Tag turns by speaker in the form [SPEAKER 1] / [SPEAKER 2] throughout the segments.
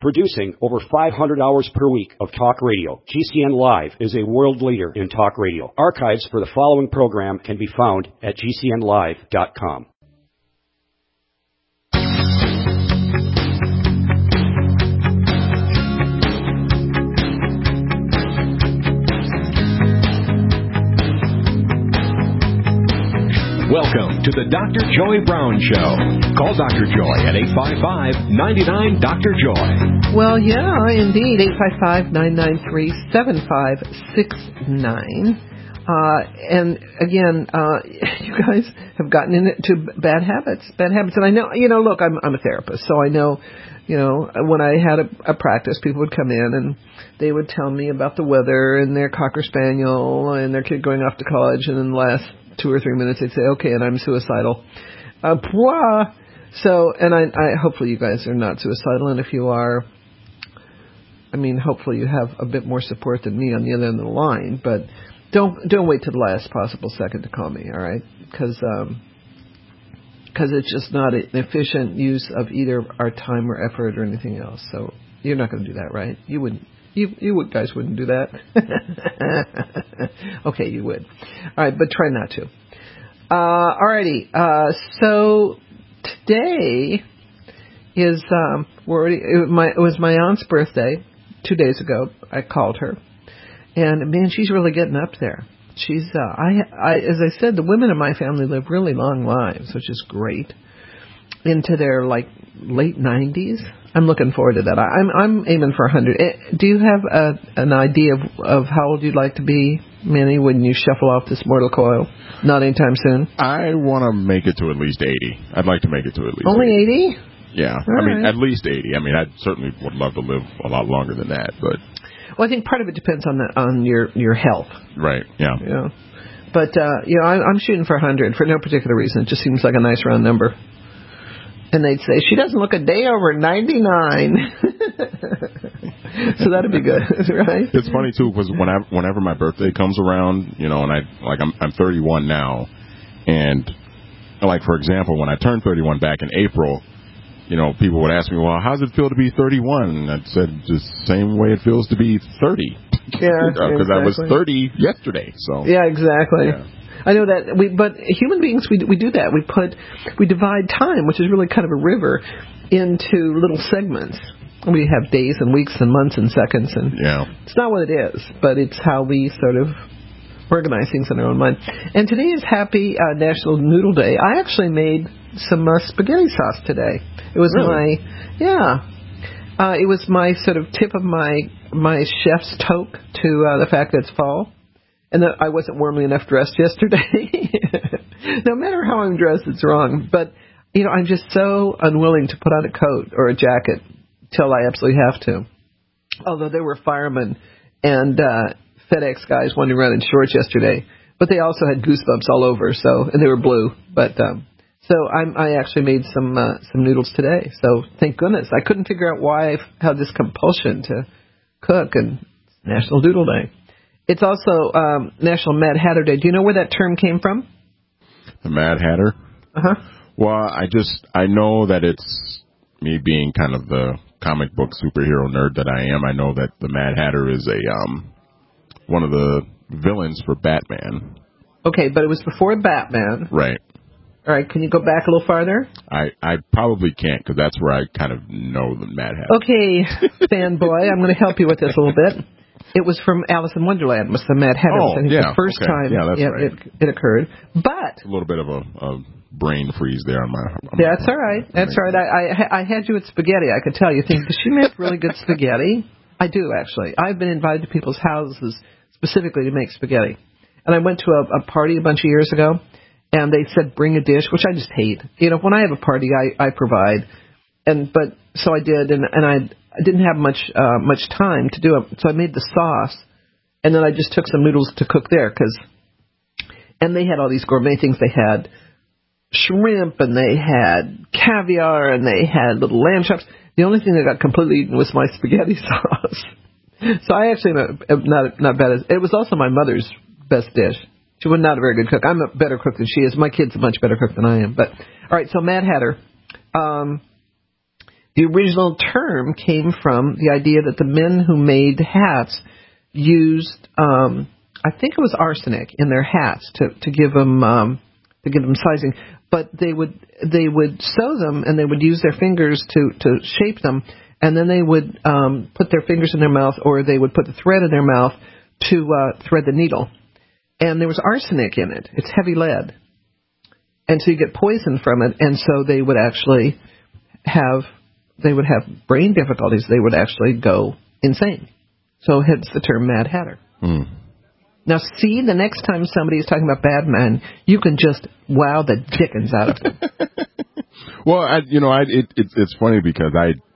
[SPEAKER 1] Producing over 500 hours per week of talk radio, GCN Live is a world leader in talk radio. Archives for the following program can be found at GCNlive.com.
[SPEAKER 2] Welcome to the Dr. Joy Brown Show. Call Dr. Joy at 855-99-DR-JOY.
[SPEAKER 3] Well, yeah, indeed, 855-993-7569. And again, you guys have gotten into bad habits. And I know, look, I'm a therapist, so I know, when I had a practice, people would come in and they would tell me about the weather and their Cocker Spaniel and their kid going off to college, and in the last 2 or 3 minutes they'd say, okay, and I'm suicidal. So, and I hopefully you guys are not suicidal, and if you are, hopefully you have a bit more support than me on the other end of the line, but don't wait till the last possible second to call me, all right? Because it's just not an efficient use of either our time or effort or anything else. So you're not going to do that, right? You wouldn't. You guys wouldn't do that. Okay, you would. All right, but try not to. All righty. So today is it was my aunt's birthday 2 days ago. I called her, and man, she's really getting up there. She's as I said, the women in my family live really long lives, which is great, into their late 90s. I'm looking forward to that. I'm aiming for 100. Do you have an idea of how old you'd like to be, Manny, when you shuffle off this mortal coil? Not anytime soon.
[SPEAKER 4] I want to make it to at least 80. I'd like to make it to at least
[SPEAKER 3] only 80.
[SPEAKER 4] Yeah,
[SPEAKER 3] right.
[SPEAKER 4] At least 80. I certainly would love to live a lot longer than that, but.
[SPEAKER 3] Well, I think part of it depends on your health.
[SPEAKER 4] Right. Yeah.
[SPEAKER 3] Yeah. But I'm shooting for 100 for no particular reason. It just seems like a nice round number. And they'd say, she doesn't look a day over 99. So that'd be good, right?
[SPEAKER 4] It's funny, too, because whenever my birthday comes around, and I'm 31 now, and, for example, when I turned 31 back in April, people would ask me, well, how does it feel to be 31? And I said, just the same way it feels to be 30.
[SPEAKER 3] Yeah,
[SPEAKER 4] because
[SPEAKER 3] exactly.
[SPEAKER 4] I was 30 yesterday. So
[SPEAKER 3] yeah, exactly.
[SPEAKER 4] Yeah.
[SPEAKER 3] I know that but human beings, we do that. We divide time, which is really kind of a river, into little segments. We have days and weeks and months and seconds, and it's not what it is, but it's how we sort of organize things in our own mind. And today is Happy National Noodle Day. I actually made some spaghetti sauce today. It was
[SPEAKER 4] really?
[SPEAKER 3] it was my sort of tip of my chef's toque to the fact that it's fall. And that I wasn't warmly enough dressed yesterday. No matter how I'm dressed, it's wrong. But, I'm just so unwilling to put on a coat or a jacket till I absolutely have to. Although there were firemen and FedEx guys wandering around in shorts yesterday. But they also had goosebumps all over, and they were blue. But so I actually made some noodles today. So thank goodness. I couldn't figure out why I had this compulsion to cook, and it's National Doodle Day. It's also National Mad Hatter Day. Do you know where that term came from?
[SPEAKER 4] The Mad Hatter?
[SPEAKER 3] Uh-huh.
[SPEAKER 4] Well, I know that it's me being kind of the comic book superhero nerd that I am. I know that the Mad Hatter is one of the villains for Batman.
[SPEAKER 3] Okay, but it was before Batman.
[SPEAKER 4] Right.
[SPEAKER 3] All right, can you go back a little farther?
[SPEAKER 4] I probably can't, because that's where I kind of know the Mad Hatter.
[SPEAKER 3] Okay, fanboy, I'm going to help you with this a little bit. It was from Alice in Wonderland, was the Mad Hatter.
[SPEAKER 4] Oh,
[SPEAKER 3] the first time
[SPEAKER 4] that's right.
[SPEAKER 3] it occurred. But
[SPEAKER 4] a little bit of a brain freeze there on my
[SPEAKER 3] that's all right. That's all right. I had you at spaghetti. I could tell you think, does she make really good spaghetti? I do, actually. I've been invited to people's houses specifically to make spaghetti. And I went to a party a bunch of years ago, and they said bring a dish, which I just hate. When I have a party, I provide. But so I did, and I didn't have much time to do it, so I made the sauce, and then I just took some noodles to cook there, and they had all these gourmet things. They had shrimp, and they had caviar, and they had little lamb chops. The only thing that got completely eaten was my spaghetti sauce. So I actually am not bad. It was also my mother's best dish. She was not a very good cook. I'm a better cook than she is. My kid's a much better cook than I am. But all right, so Mad Hatter. The original term came from the idea that the men who made hats used, I think it was arsenic in their hats to give them sizing. But they would sew them, and they would use their fingers to shape them, and then they would put their fingers in their mouth, or they would put the thread in their mouth to thread the needle. And there was arsenic in it. It's heavy lead. And so you get poison from it, and so they would actually have brain difficulties. They would actually go insane. So hence the term Mad Hatter.
[SPEAKER 4] Mm.
[SPEAKER 3] Now, see, the next time somebody is talking about bad men, you can just wow the dickens out of them.
[SPEAKER 4] Well, it's funny because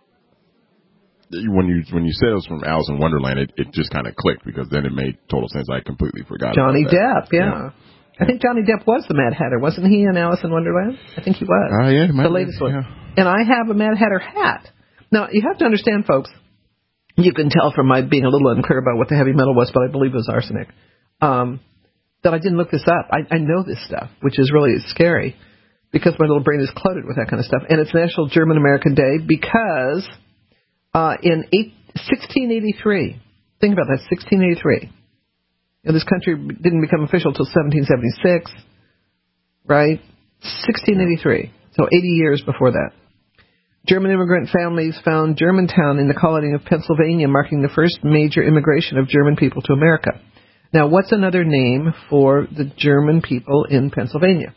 [SPEAKER 4] when you said it was from Alice in Wonderland, it just kind of clicked, because then it made total sense. I completely forgot
[SPEAKER 3] Johnny
[SPEAKER 4] about that.
[SPEAKER 3] Depp, yeah. I think Johnny Depp was the Mad Hatter, wasn't he, in Alice in Wonderland? I think he was.
[SPEAKER 4] Yeah,
[SPEAKER 3] the latest one. And I have a Mad Hatter hat. Now, you have to understand, folks, you can tell from my being a little unclear about what the heavy metal was, but I believe it was arsenic, that I didn't look this up. I know this stuff, which is really scary, because my little brain is cluttered with that kind of stuff. And it's National German-American Day because in 1683, think about that, 1683. This country didn't become official until 1776, right? 1683, so 80 years before that. German immigrant families found Germantown in the colony of Pennsylvania, marking the first major immigration of German people to America. Now, what's another name for the German people in Pennsylvania?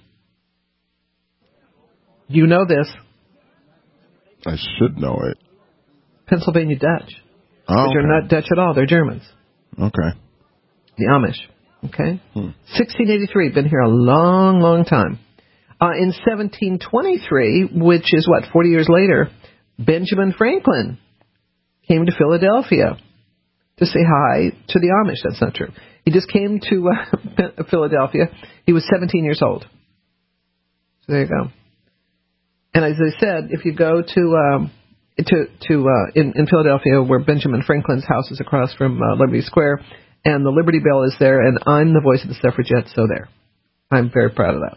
[SPEAKER 3] You know this.
[SPEAKER 4] I should know it.
[SPEAKER 3] Pennsylvania Dutch.
[SPEAKER 4] Oh,
[SPEAKER 3] But they're not Dutch at all. They're Germans.
[SPEAKER 4] Okay.
[SPEAKER 3] The Amish. Okay? 1683. Been here a long, long time. In 1723, which is, 40 years later, Benjamin Franklin came to Philadelphia to say hi to the Amish. That's not true. He just came to Philadelphia. He was 17 years old. So there you go. And as I said, if you go in Philadelphia, where Benjamin Franklin's house is across from Liberty Square, and the Liberty Bell is there, and I'm the voice of the suffragettes, so there. I'm very proud of that.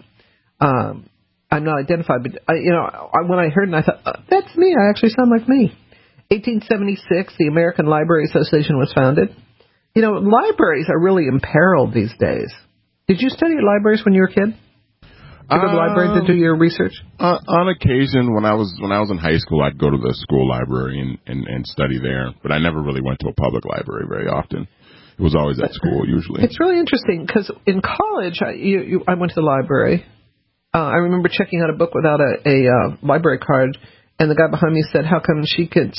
[SPEAKER 3] I'm not identified, but when I heard it, I thought, that's me. I actually sound like me. 1876, the American Library Association was founded. Libraries are really imperiled these days. Did you study at libraries when you were a kid? Did you go to the library to do your research?
[SPEAKER 4] On occasion, when I was in high school, I'd go to the school library and study there, but I never really went to a public library very often. It was always at school, usually. It's
[SPEAKER 3] really interesting, because in college, I went to the library. I remember checking out a book without a library card, and the guy behind me said, how come she gets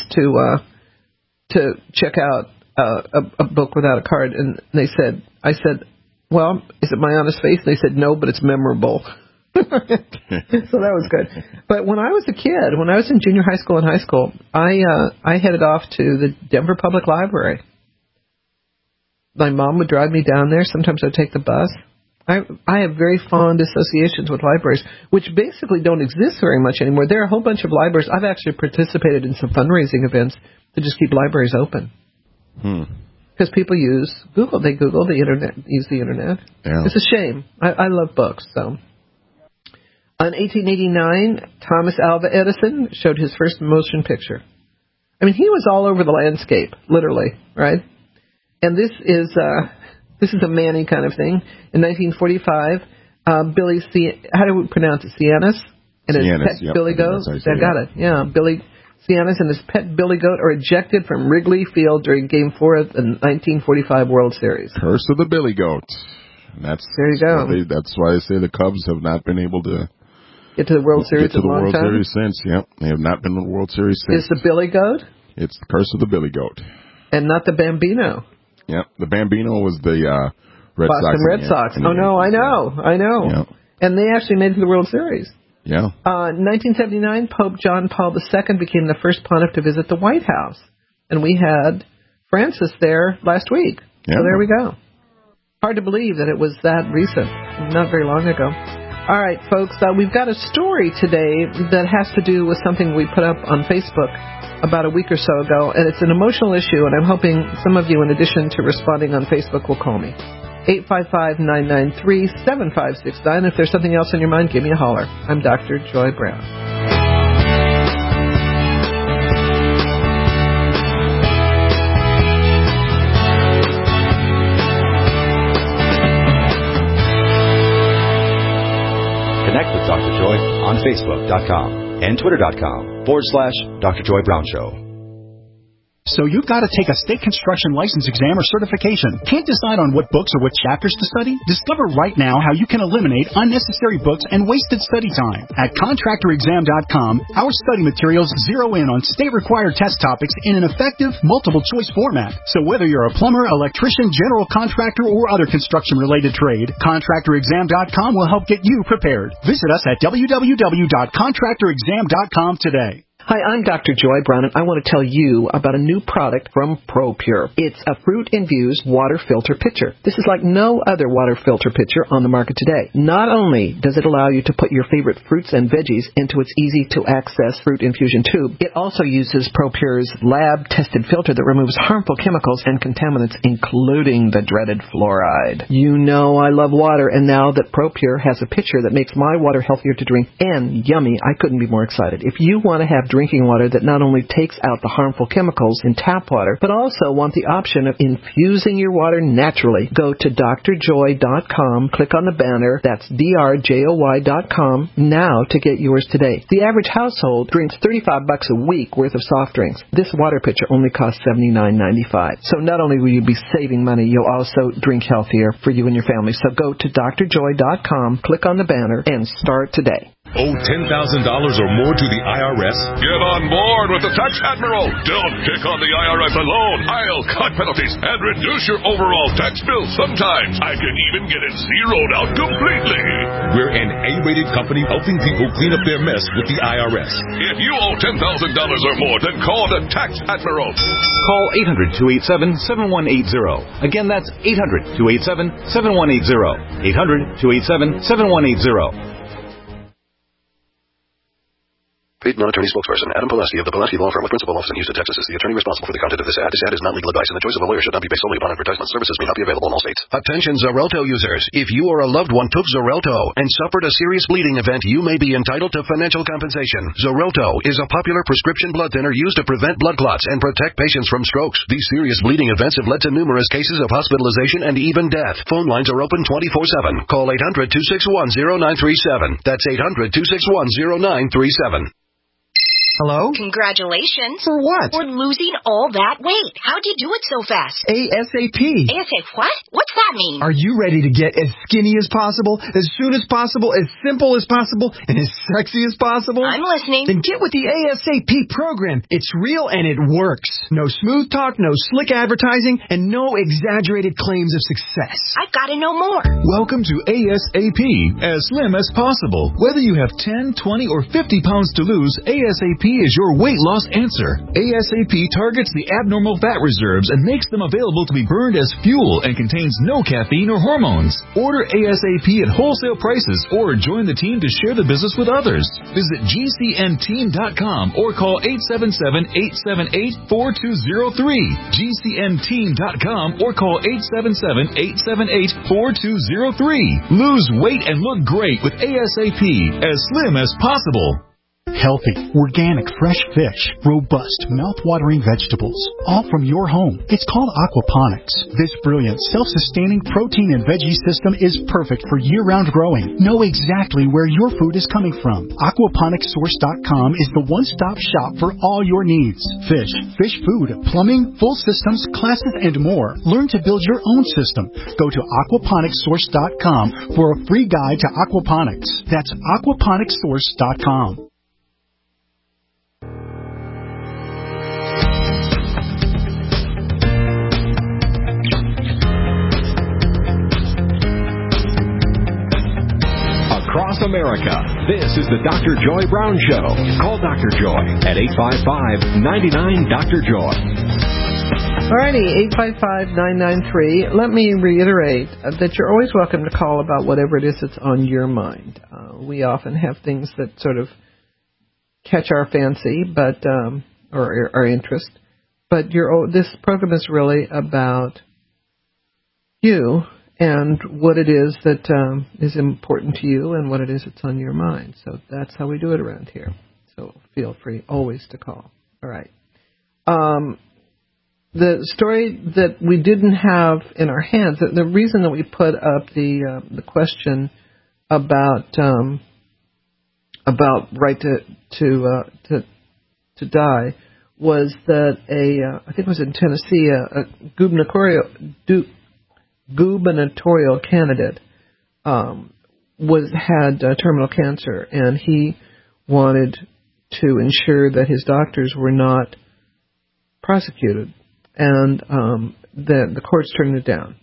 [SPEAKER 3] to check out a book without a card? And I said, well, is it my honest face? And they said, no, but it's memorable. So that was good. But when I was a kid, when I was in junior high school and high school, I headed off to the Denver Public Library. My mom would drive me down there. Sometimes I'd take the bus. I have very fond associations with libraries, which basically don't exist very much anymore. There are a whole bunch of libraries. I've actually participated in some fundraising events to just keep libraries open. Because people use Google. They Google the internet, use the internet. Yeah. It's a shame. I love books, so. In 1889, Thomas Alva Edison showed his first motion picture. I mean, he was all over the landscape, literally, right? And this is a Manny kind of thing. In 1945, Billy how do we pronounce it? Siennas? And his pet
[SPEAKER 4] yep,
[SPEAKER 3] Billy Goat. I got it. Yeah, Billy Siennas and his pet Billy Goat are ejected from Wrigley Field during Game 4 of the 1945 World Series.
[SPEAKER 4] Curse of the Billy Goat. There you go. That's why they say the Cubs have not been able to
[SPEAKER 3] get to the World Series in a long time.
[SPEAKER 4] Series since. Yep, they have not been to the World Series since.
[SPEAKER 3] Is the Billy Goat?
[SPEAKER 4] It's the Curse of the Billy Goat.
[SPEAKER 3] And not the Bambino.
[SPEAKER 4] Yep, the Bambino was the
[SPEAKER 3] Boston Red Sox. Oh, no, I know. Yep. And they actually made it to the World Series.
[SPEAKER 4] Yeah.
[SPEAKER 3] 1979, Pope John Paul II became the first pontiff to visit the White House. And we had Francis there last week. Yeah. So there we go. Hard to believe that it was that recent, not very long ago. All right, folks, we've got a story today that has to do with something we put up on Facebook about a week or so ago, and it's an emotional issue, and I'm hoping some of you, in addition to responding on Facebook, will call me. 855-993-7569. If there's something else on your mind, give me a holler. I'm Dr. Joy Brown.
[SPEAKER 1] Facebook.com and Twitter.com/Dr. Joy Brown Show.
[SPEAKER 5] So you've got to take a state construction license exam or certification. Can't decide on what books or what chapters to study? Discover right now how you can eliminate unnecessary books and wasted study time. At ContractorExam.com, our study materials zero in on state-required test topics in an effective, multiple-choice format. So whether you're a plumber, electrician, general contractor, or other construction-related trade, ContractorExam.com will help get you prepared. Visit us at www.ContractorExam.com today.
[SPEAKER 3] Hi, I'm Dr. Joy Brown, and I want to tell you about a new product from ProPure. It's a fruit-infused water filter pitcher. This is like no other water filter pitcher on the market today. Not only does it allow you to put your favorite fruits and veggies into its easy-to-access fruit infusion tube, it also uses ProPure's lab-tested filter that removes harmful chemicals and contaminants, including the dreaded fluoride. You know I love water, and now that ProPure has a pitcher that makes my water healthier to drink and yummy, I couldn't be more excited. If you want to have drinking water that not only takes out the harmful chemicals in tap water, but also want the option of infusing your water naturally, go to drjoy.com, click on the banner, that's drjoy.com, now to get yours today. The average household drinks $35 a week worth of soft drinks. This water pitcher only costs $79.95. So not only will you be saving money, you'll also drink healthier for you and your family. So go to drjoy.com, click on the banner, and start today.
[SPEAKER 6] Owe $10,000 or more to the IRS? Get on board with the Tax Admiral. Don't pick on the IRS alone. I'll cut penalties and reduce your overall tax bill. Sometimes I can even get it zeroed out completely. We're an A-rated company helping people clean up their mess with the IRS. If you owe $10,000 or more, then call the Tax Admiral.
[SPEAKER 2] Call 800-287-7180. Again, that's 800-287-7180. 800-287-7180.
[SPEAKER 7] Paid non-attorney spokesperson Adam Pulaski of the Pulaski Law Firm with principal office in Houston, Texas is the attorney responsible for the content of this ad. This ad is not legal advice, and the choice of a lawyer should not be based solely upon advertisement. Services may not be available in all states. Attention Xarelto users. If you or a loved one took Xarelto and suffered a serious bleeding event, you may be entitled to financial compensation. Xarelto is a popular prescription blood thinner used to prevent blood clots and protect patients from strokes. These serious bleeding events have led to numerous cases of hospitalization and even death. Phone lines are open 24/7. Call 800-261-0937. That's 800-261-0937.
[SPEAKER 8] Hello?
[SPEAKER 9] Congratulations.
[SPEAKER 8] For what?
[SPEAKER 9] For losing all that weight. How'd you do it so fast?
[SPEAKER 8] ASAP.
[SPEAKER 9] ASAP what? What's that mean?
[SPEAKER 8] Are you ready to get as skinny as possible, as soon as possible, as simple as possible, and as sexy as possible?
[SPEAKER 9] I'm listening.
[SPEAKER 8] Then get with the ASAP program. It's real and it works. No smooth talk, no slick advertising, and no exaggerated claims of success.
[SPEAKER 9] I've got to know more.
[SPEAKER 10] Welcome to ASAP, as slim as possible. Whether you have 10, 20, or 50 pounds to lose, ASAP is your weight loss answer. ASAP targets the abnormal fat reserves and makes them available to be burned as fuel and contains no caffeine or hormones. Order ASAP at wholesale prices or join the team to share the business with others. Visit GCNteam.com or call 877-878-4203. GCNteam.com or call 877-878-4203. Lose weight and look great with ASAP, as slim as possible.
[SPEAKER 5] Healthy, organic, fresh fish, robust, mouth-watering vegetables, all from your home. It's called aquaponics. This brilliant, self-sustaining protein and veggie system is perfect for year-round growing. Know exactly where your food is coming from. Aquaponicssource.com is the one-stop shop for all your needs. Fish, fish food, plumbing, full systems, classes, and more. Learn to build your own system. Go to aquaponicssource.com for a free guide to aquaponics. That's aquaponicssource.com.
[SPEAKER 2] Across America, this is the Dr. Joy Brown Show. Call Dr. Joy at 855-99-DR-JOY.
[SPEAKER 3] Alrighty, 855-993. Let me reiterate that you're always welcome to call about whatever it is that's on your mind. We often have things that sort of catch our fancy, but or our interest. But this program is really about you and what it is that is important to you and what it is that's on your mind. So that's how we do it around here. So feel free always to call. All right. The story that we didn't have in our hands, the reason that we put up the question about about right to die was that I think it was in Tennessee, a gubernatorial candidate had terminal cancer, and he wanted to ensure that his doctors were not prosecuted, and the courts turned it down.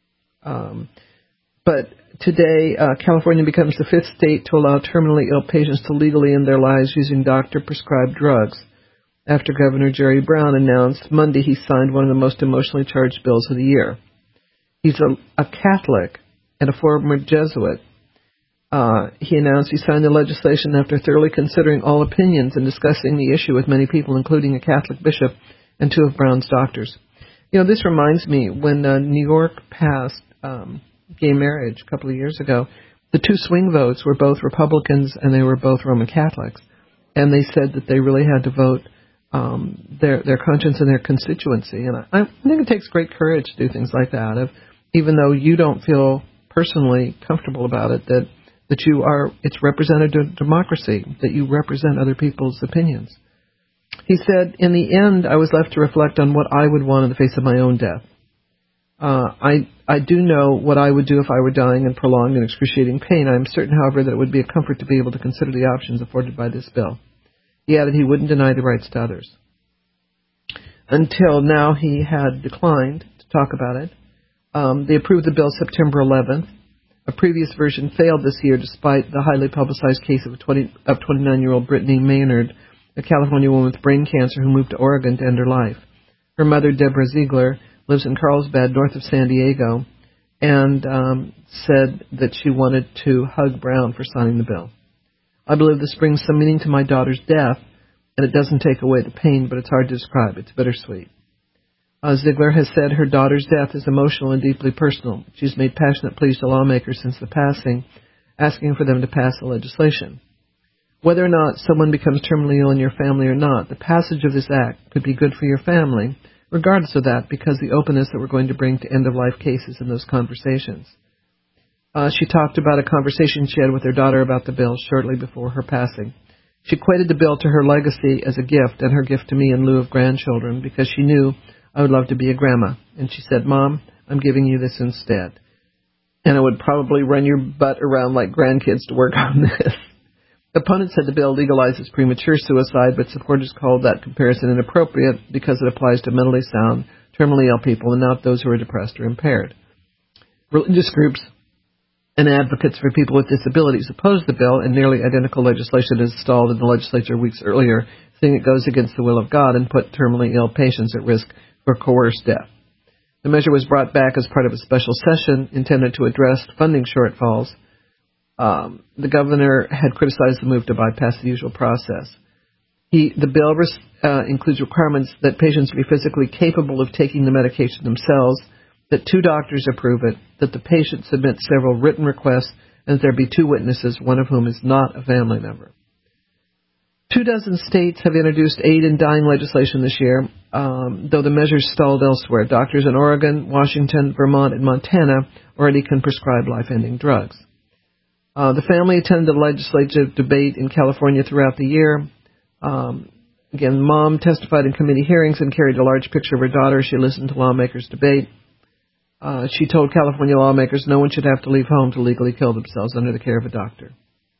[SPEAKER 3] But today, California becomes the 5th state to allow terminally ill patients to legally end their lives using doctor-prescribed drugs, after Governor Jerry Brown announced Monday he signed one of the most emotionally charged bills of the year. He's a Catholic and a former Jesuit. He announced he signed the legislation after thoroughly considering all opinions and discussing the issue with many people, including a Catholic bishop and 2 of Brown's doctors. This reminds me when New York passed gay marriage a couple of years ago, the 2 swing votes were both Republicans and they were both Roman Catholics. And they said that they really had to vote their conscience and their constituency. And I think it takes great courage to do things like that. Even though you don't feel personally comfortable about it, that it's representative democracy, that you represent other people's opinions. He said, in the end, I was left to reflect on what I would want in the face of my own death. I do know what I would do if I were dying in prolonged and excruciating pain. I am certain, however, that it would be a comfort to be able to consider the options afforded by this bill. He added he wouldn't deny the rights to others. Until now, he had declined to talk about it. They approved the bill September 11th. A previous version failed this year despite the highly publicized case of 29-year-old Brittany Maynard, a California woman with brain cancer who moved to Oregon to end her life. Her mother, Deborah Ziegler, lives in Carlsbad, north of San Diego, and said that she wanted to hug Brown for signing the bill. I believe this brings some meaning to my daughter's death, and it doesn't take away the pain, but it's hard to describe. It's bittersweet. Ziegler has said her daughter's death is emotional and deeply personal. She's made passionate pleas to lawmakers since the passing, asking for them to pass the legislation. Whether or not someone becomes terminally ill in your family or not, the passage of this act could be good for your family, regardless of that, because the openness that we're going to bring to end-of-life cases in those conversations. She talked about a conversation she had with her daughter about the bill shortly before her passing. She equated the bill to her legacy as a gift and her gift to me in lieu of grandchildren because she knew I would love to be a grandma. And she said, Mom, I'm giving you this instead. And I would probably run your butt around like grandkids to work on this. Opponents said the bill legalizes premature suicide, but supporters called that comparison inappropriate because it applies to mentally sound, terminally ill people and not those who are depressed or impaired. Religious groups and advocates for people with disabilities opposed the bill, and nearly identical legislation is stalled in the legislature weeks earlier, saying it goes against the will of God and put terminally ill patients at risk for coerced death. The measure was brought back as part of a special session intended to address funding shortfalls. The governor had criticized the move to bypass the usual process. The bill includes requirements that patients be physically capable of taking the medication themselves, that 2 doctors approve it, that the patient submit several written requests, and that there be 2 witnesses, one of whom is not a family member. 24 states have introduced aid in dying legislation this year, though the measures stalled elsewhere. Doctors in Oregon, Washington, Vermont, and Montana already can prescribe life-ending drugs. The family attended the legislative debate in California throughout the year. Again, Mom testified in committee hearings and carried a large picture of her daughter. She listened to lawmakers debate. She told California lawmakers no one should have to leave home to legally kill themselves under the care of a doctor.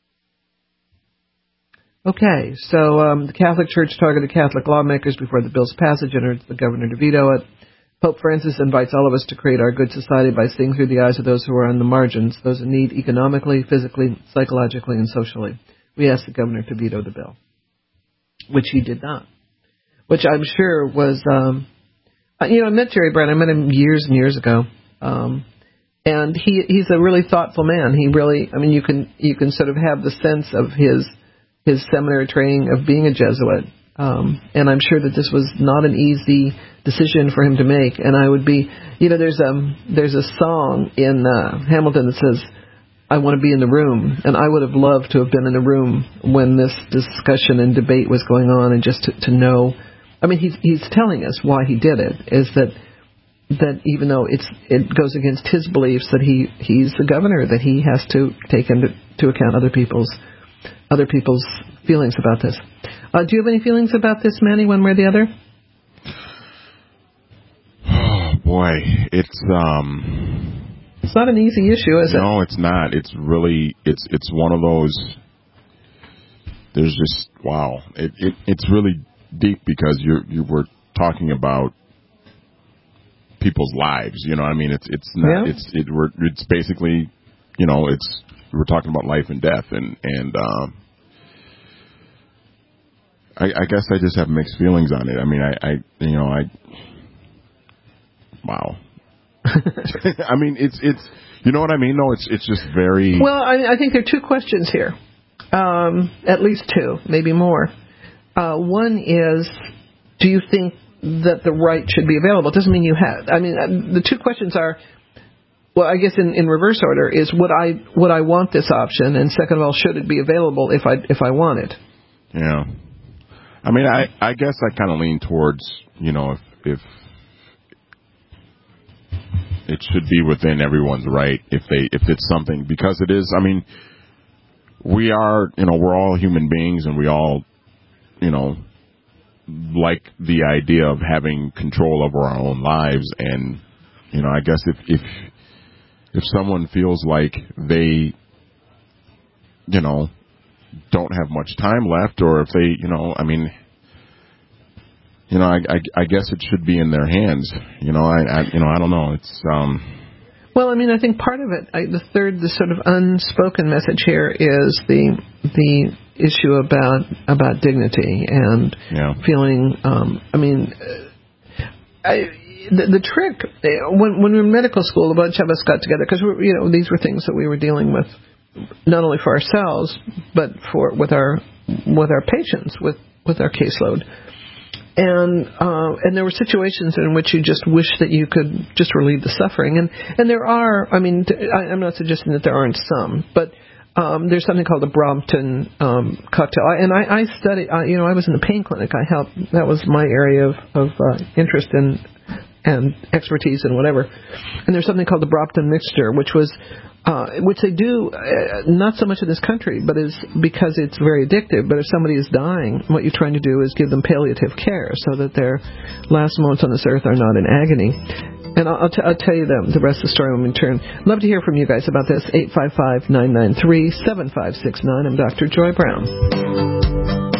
[SPEAKER 3] Okay, so the Catholic Church targeted Catholic lawmakers before the bill's passage and urged the governor to veto it. Pope Francis invites all of us to create our good society by seeing through the eyes of those who are on the margins, those in need economically, physically, psychologically, and socially. We asked the governor to veto the bill, which he did not, which I'm sure was, I met Jerry Brown. I met him years and years ago, and he's a really thoughtful man. He really, you can sort of have the sense of his seminary training of being a Jesuit. And I'm sure that this was not an easy decision for him to make. And I would be, there's a song in Hamilton that says, I want to be in the room. And I would have loved to have been in the room when this discussion and debate was going on, and just to know. He's telling us why he did it, is that even though it goes against his beliefs, that he's the governor, that he has to take into account other people's other people's feelings about this. Do you have any feelings about this, Manny, one way or the other?
[SPEAKER 4] Oh, boy. It's
[SPEAKER 3] not an easy issue, is it?
[SPEAKER 4] No, it's not. It's really, it's one of those, there's just, wow. It's really deep because you were talking about people's lives, you know what I mean? It's not, it's basically, you know, we're talking about life and death, and I guess I just have mixed feelings on it. I mean, wow. I mean, it's you know what I mean? No, it's just very.
[SPEAKER 3] Well, I think there are two questions here, at least two, maybe more. One is, do you think that the right should be available? It doesn't mean you have. I mean, the two questions are, well, I guess in reverse order is, would I want this option, and second of all, should it be available if I want it?
[SPEAKER 4] Yeah. I mean, I guess I kind of lean towards, you know, if it should be within everyone's right if it's something, because it is. I mean, we are, you know, we're all human beings, and we all, you know, like the idea of having control over our own lives. And, you know, I guess if someone feels like they, you know, don't have much time left, or if they, you know, I mean, you know, I guess it should be in their hands. You know, I don't know. It's
[SPEAKER 3] Well, I mean, I think part of it, the sort of unspoken message here is the issue about dignity and feeling. I mean, the trick when we were in medical school, a bunch of us got together because these were things that we were dealing with, not only for ourselves but with our patients, with our caseload. And there were situations in which you just wish that you could just relieve the suffering. And there are, I mean, I'm not suggesting that there aren't some, but there's something called the Brompton cocktail. And I studied, I was in the pain clinic. I helped, that was my area of interest and expertise and whatever. And there's something called the Brompton mixture, which they do, not so much in this country, but is because it's very addictive. But if somebody is dying, what you're trying to do is give them palliative care so that their last moments on this earth are not in agony. And I'll tell you the rest of the story when we return. Love to hear from you guys about this. 855-993-7569. I'm Dr. Joy Brown.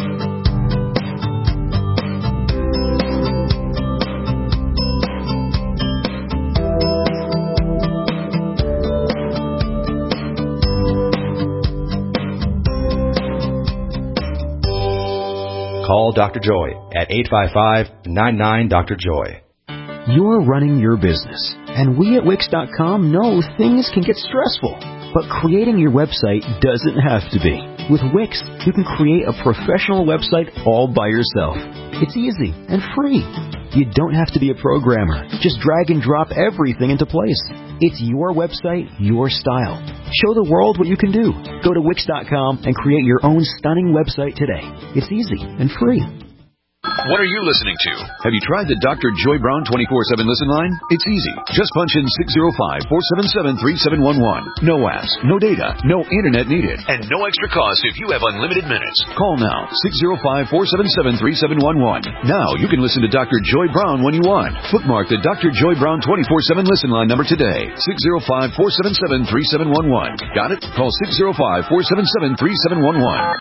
[SPEAKER 1] Call Dr. Joy at 855-99-DR-JOY.
[SPEAKER 11] You're running your business, and we at Wix.com know things can get stressful, but creating your website doesn't have to be. With Wix, you can create a professional website all by yourself. It's easy and free. You don't have to be a programmer. Just drag and drop everything into place. It's your website, your style. Show the world what you can do. Go to Wix.com and create your own stunning website today. It's easy and free.
[SPEAKER 2] What are you listening to? Have you tried the Dr. Joy Brown 24/7 listen line? It's easy. Just punch in 605-477-3711. No apps, no data, no internet needed, and no extra cost if you have unlimited minutes. Call now, 605-477-3711. Now you can listen to Dr. Joy Brown when you want. Bookmark the Dr. Joy Brown 24/7 listen line number today. 605-477-3711. Got it? Call 605-477-3711.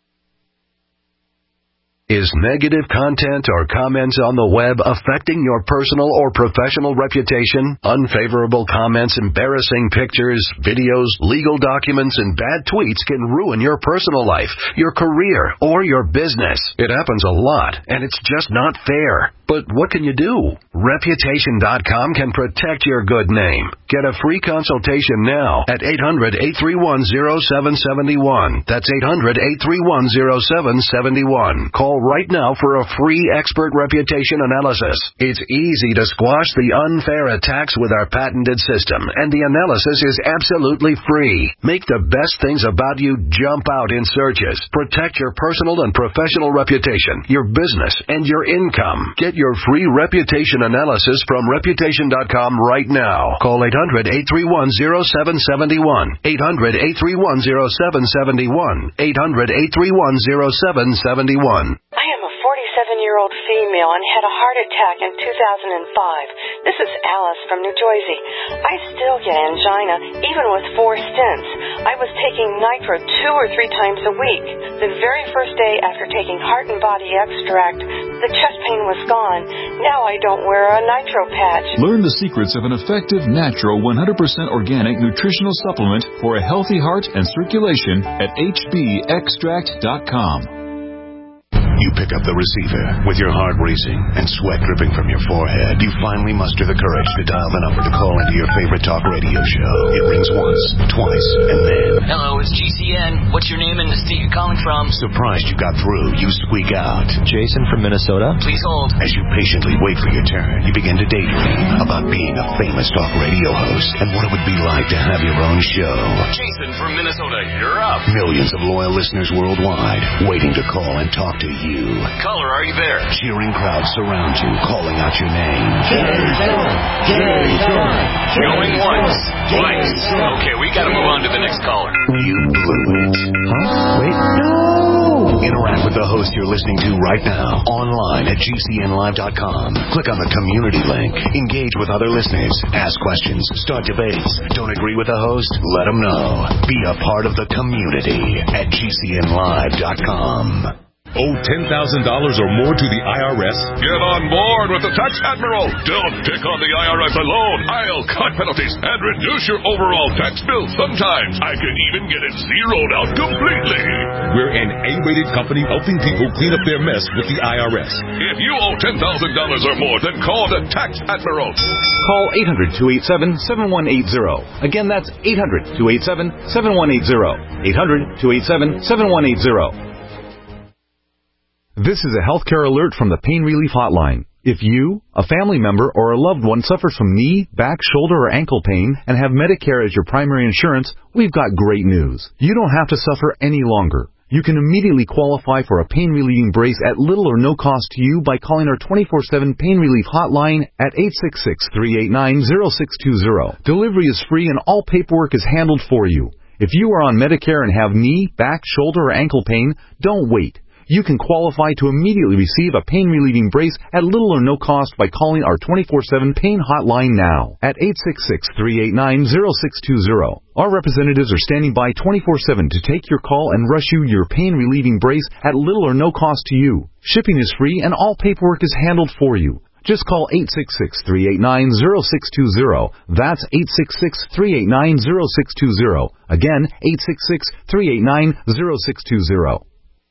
[SPEAKER 7] Is negative content or comments on the web affecting your personal or professional reputation? Unfavorable comments, embarrassing pictures, videos, legal documents, and bad tweets can ruin your personal life, your career, or your business. It happens a lot, and it's just not fair. But what can you do? Reputation.com can protect your good name. Get a free consultation now at 800-831-0771. That's 800-831-0771. Call right now for a free expert reputation analysis. It's easy to squash the unfair attacks with our patented system, and the analysis is absolutely free. Make the best things about you jump out in searches. Protect your personal and professional reputation, your business, and your income. Get your free reputation analysis from Reputation.com right now. Call 800-831-0771. 800-831-0771. 800-831-0771.
[SPEAKER 12] I am a 47-year-old female and had a heart attack in 2005. This is Alice from New Jersey. I still get angina, even with 4 stents. I was taking nitro 2 or 3 times a week. The very first day after taking Heart and Body Extract, the chest pain was gone. Now I don't wear a nitro patch.
[SPEAKER 10] Learn the secrets of an effective, natural, 100% organic nutritional supplement for a healthy heart and circulation at hbextract.com.
[SPEAKER 13] You pick up the receiver with your heart racing and sweat dripping from your forehead. You finally muster the courage to dial the number to call into your favorite talk radio show. It rings once, twice, and then...
[SPEAKER 14] Hello, it's GCN. What's your name and the state you're calling from?
[SPEAKER 13] Surprised you got through, you squeak out.
[SPEAKER 14] Jason from Minnesota. Please hold.
[SPEAKER 13] As you patiently wait for your turn, you begin to daydream about being a famous talk radio host and what it would be like to have your own show.
[SPEAKER 14] Jason from Minnesota, you're up.
[SPEAKER 13] Millions of loyal listeners worldwide waiting to call and talk to you.
[SPEAKER 14] Caller, are you there?
[SPEAKER 13] Cheering crowds surround you, calling out your name.
[SPEAKER 14] Jason! Jason! Going once, twice. Okay, we gotta move on to the next caller.
[SPEAKER 13] You blew it.
[SPEAKER 14] Huh? Wait, no!
[SPEAKER 13] Interact with the host you're listening to right now, online at GCNlive.com. Click on the community link. Engage with other listeners. Ask questions. Start debates. Don't agree with the host? Let them know. Be a part of the community at GCNlive.com.
[SPEAKER 6] Owe $10,000 or more to the IRS? Get on board with the Tax Admiral. Don't take on the IRS alone. I'll cut penalties and reduce your overall tax bill. Sometimes I can even get it zeroed out completely. We're an A-rated company helping people clean up their mess with the IRS. If you owe $10,000 or more, then call the Tax Admiral.
[SPEAKER 15] Call 800-287-7180. Again, that's 800-287-7180. 800-287-7180.
[SPEAKER 16] This is a healthcare alert from the Pain Relief Hotline. If you, a family member, or a loved one suffers from knee, back, shoulder, or ankle pain and have Medicare as your primary insurance, we've got great news. You don't have to suffer any longer. You can immediately qualify for a pain-relieving brace at little or no cost to you by calling our 24/7 Pain Relief Hotline at 866-389-0620. Delivery is free and all paperwork is handled for you. If you are on Medicare and have knee, back, shoulder, or ankle pain, don't wait. You can qualify to immediately receive a pain-relieving brace at little or no cost by calling our 24/7 Pain Hotline now at 866-389-0620. Our representatives are standing by 24/7 to take your call and rush you your pain-relieving brace at little or no cost to you. Shipping is free and all paperwork is handled for you. Just call 866-389-0620. That's 866-389-0620. Again, 866-389-0620.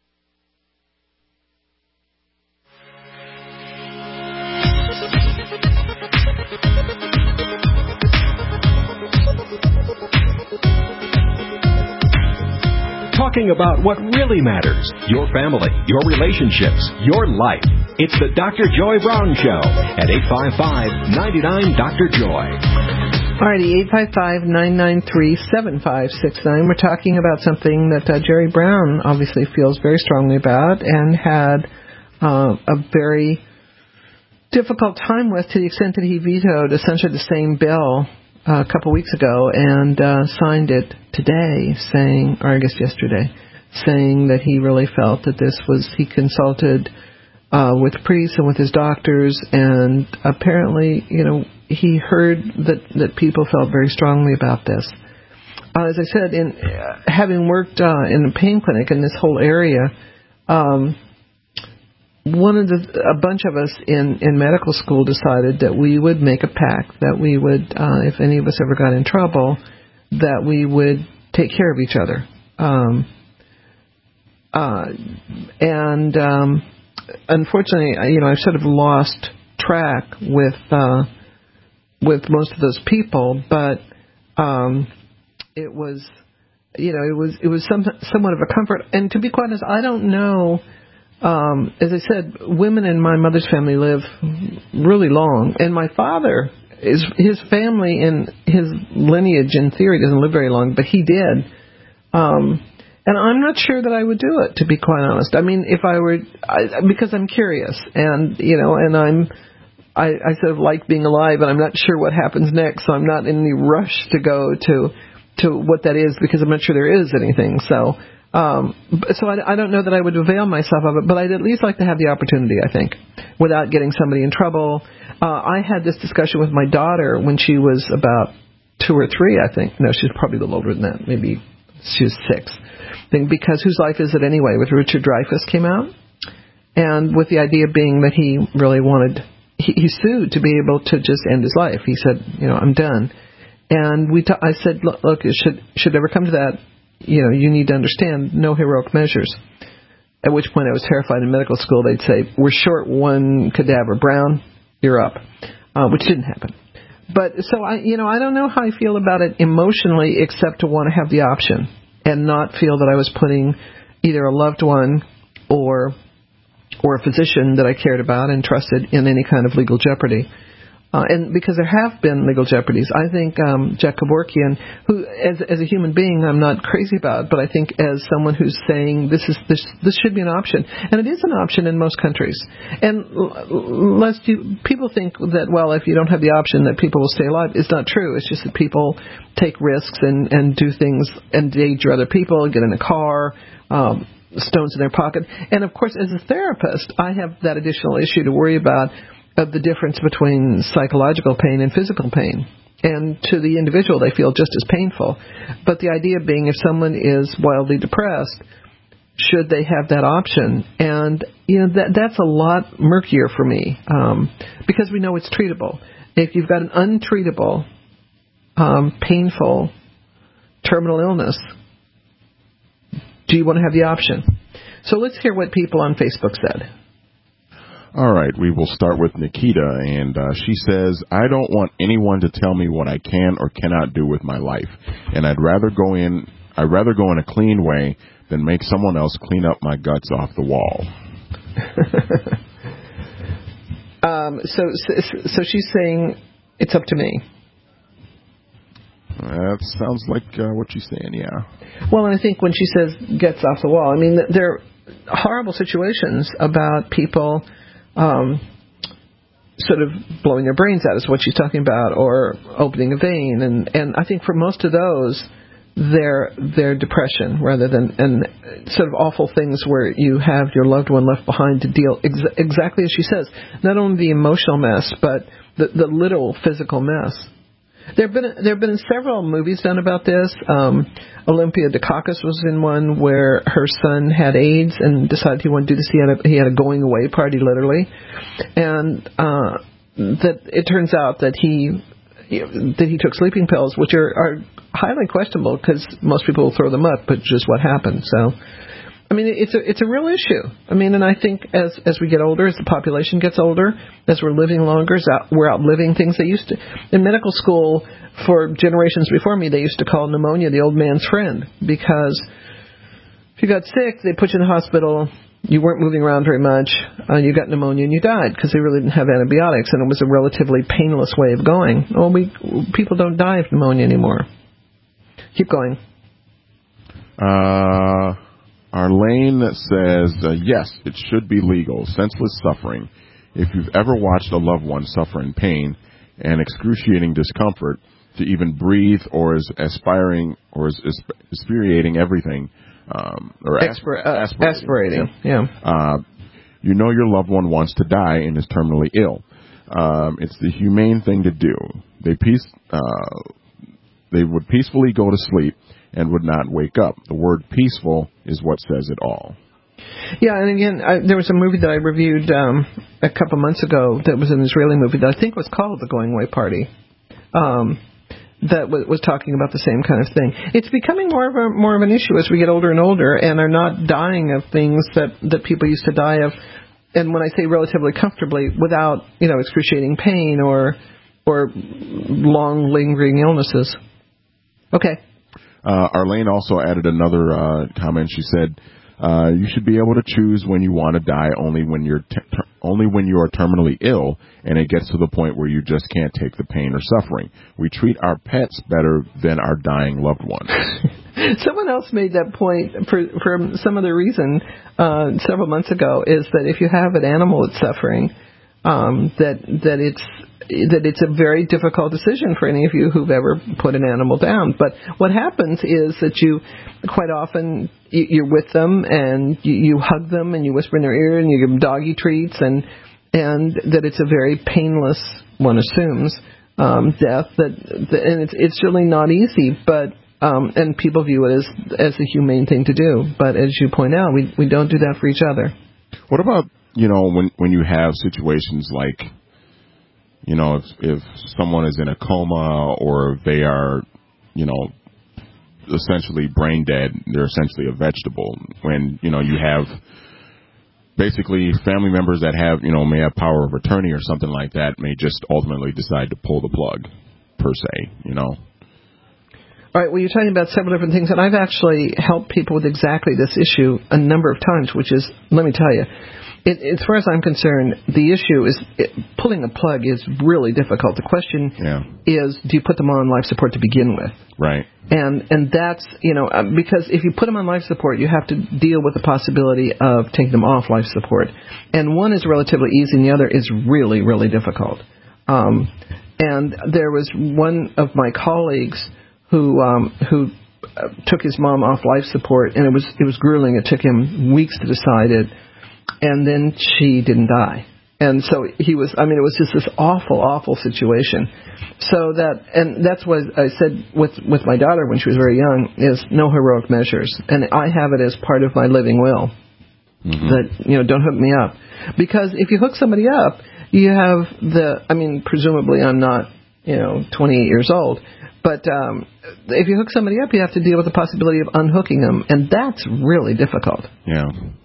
[SPEAKER 1] Talking about what really matters, your family, your relationships, your life. It's the Dr. Joy Brown Show at 855-99-DR-JOY.
[SPEAKER 3] Alrighty, 855-993-7569. We're talking about something that Jerry Brown obviously feels very strongly about and had a very difficult time with, to the extent that he vetoed essentially the same bill a couple weeks ago and signed it today, saying, or I guess yesterday, saying that he really felt that this was, he consulted with priests and with his doctors, and apparently, you know, he heard that people felt very strongly about this. As I said, in having worked in a pain clinic in this whole area, a bunch of us in medical school decided that we would make a pact, that we would, if any of us ever got in trouble, that we would take care of each other. Unfortunately, you know, I've sort of lost track with most of those people, but it was, you know, it was somewhat of a comfort. And to be quite honest, I don't know. As I said, women in my mother's family live really long, and my father, his family and his lineage in theory doesn't live very long, but he did. And I'm not sure that I would do it, to be quite honest. I mean, if I were, because I'm curious, and you know, and I sort of like being alive, and I'm not sure what happens next, so I'm not in any rush to go to what that is, because I'm not sure there is anything. So I don't know that I would avail myself of it, but I'd at least like to have the opportunity, I think, without getting somebody in trouble. I had this discussion with my daughter when she was about 2 or 3, I think. No, she's probably a little older than that. Maybe she was 6. Because Whose Life Is It Anyway with Richard Dreyfuss came out. And with the idea being that he really wanted, he sued to be able to just end his life. He said, I'm done. And I said, look, it should ever come to that, you need to understand no heroic measures. At which point I was terrified in medical school. They'd say, we're short 1 cadaver. Brown, you're up. Which didn't happen. But so I don't know how I feel about it emotionally, except to want to have the option and not feel that I was putting either a loved one or a physician that I cared about and trusted in any kind of legal jeopardy. And because there have been legal jeopardies, I think Jack Kevorkian, who as a human being I'm not crazy about, but I think as someone who's saying this should be an option, and it is an option in most countries. And lest people think that, well, if you don't have the option that people will stay alive, it's not true. It's just that people take risks and do things, endanger other people, get in a car, stones in their pocket. And of course, as a therapist, I have that additional issue to worry about, of the difference between psychological pain and physical pain. And to the individual, they feel just as painful. But the idea being, if someone is wildly depressed, should they have that option? And, that's a lot murkier for me, because we know it's treatable. If you've got an untreatable, painful, terminal illness, do you want to have the option? So let's hear what people on Facebook said.
[SPEAKER 4] All right, we will start with Nikita, and she says, I don't want anyone to tell me what I can or cannot do with my life, and I'd rather go in a clean way than make someone else clean up my guts off the wall.
[SPEAKER 3] So she's saying it's up to me.
[SPEAKER 4] That sounds like what she's saying, yeah.
[SPEAKER 3] Well, and I think when she says gets off the wall, I mean, there are horrible situations about people sort of blowing their brains out is what she's talking about, or opening a vein, and I think for most of those, they're depression rather than and sort of awful things where you have your loved one left behind to deal exactly as she says, not only the emotional mess but the literal physical mess. There have been several movies done about this. Olympia Dukakis was in one where her son had AIDS and decided he wanted to do this. He had a going away party, literally, and that it turns out that he took sleeping pills, which are highly questionable because most people will throw them up, but just what happened. So, I mean, it's a real issue. I mean, and I think as we get older, as the population gets older, as we're living longer, we're outliving things they used to. In medical school, for generations before me, they used to call pneumonia the old man's friend, because if you got sick, they put you in the hospital, you weren't moving around very much, you got pneumonia and you died because they really didn't have antibiotics, and it was a relatively painless way of going. Well, people don't die of pneumonia anymore. Keep going.
[SPEAKER 4] Arlene says, yes, it should be legal. Senseless suffering. If you've ever watched a loved one suffer in pain and excruciating discomfort to even breathe, or is aspirating everything, or
[SPEAKER 3] aspirating, yeah.
[SPEAKER 4] You know your loved one wants to die and is terminally ill. It's the humane thing to do. They would peacefully go to sleep and would not wake up. The word peaceful is what says it all.
[SPEAKER 3] Yeah, and again, there was a movie that I reviewed a couple months ago that was an Israeli movie that I think was called The Going Away Party, that was talking about the same kind of thing. It's becoming more of an issue as we get older and older and are not dying of things that people used to die of. And when I say relatively comfortably, without excruciating pain or long lingering illnesses. Okay.
[SPEAKER 4] Arlene also added another comment. She said, you should be able to choose when you want to die, only when you are terminally ill and it gets to the point where you just can't take the pain or suffering. We treat our pets better than our dying loved ones.
[SPEAKER 3] Someone else made that point for some other reason several months ago, is that if you have an animal that's suffering, that it's a very difficult decision for any of you who've ever put an animal down. But what happens is that you, quite often, you're with them and you hug them and you whisper in their ear and you give them doggy treats and that it's a very painless, one assumes, death. And it's really not easy, but and people view it as a humane thing to do. But as you point out, we don't do that for each other.
[SPEAKER 4] What about, when you have situations like, if someone is in a coma or they are, essentially brain dead, they're essentially a vegetable. When, you have basically family members that have, may have power of attorney or something like that, may just ultimately decide to pull the plug, per se, All
[SPEAKER 3] right, well, you're talking about several different things, and I've actually helped people with exactly this issue a number of times, which is, let me tell you, as far as I'm concerned, the issue is pulling a plug is really difficult. The question is, do you put them on life support to begin with?
[SPEAKER 4] Right.
[SPEAKER 3] And that's, because if you put them on life support, you have to deal with the possibility of taking them off life support. And one is relatively easy and the other is really, really difficult. And there was one of my colleagues who took his mom off life support, and it was grueling. It took him weeks to decide it. And then she didn't die. And so it was just this awful, awful situation. So that's what I said with my daughter when she was very young, is no heroic measures. And I have it as part of my living will. Mm-hmm. That, don't hook me up. Because if you hook somebody up, you have presumably I'm not, 28 years old. But if you hook somebody up, you have to deal with the possibility of unhooking them. And that's really difficult.
[SPEAKER 4] Yeah.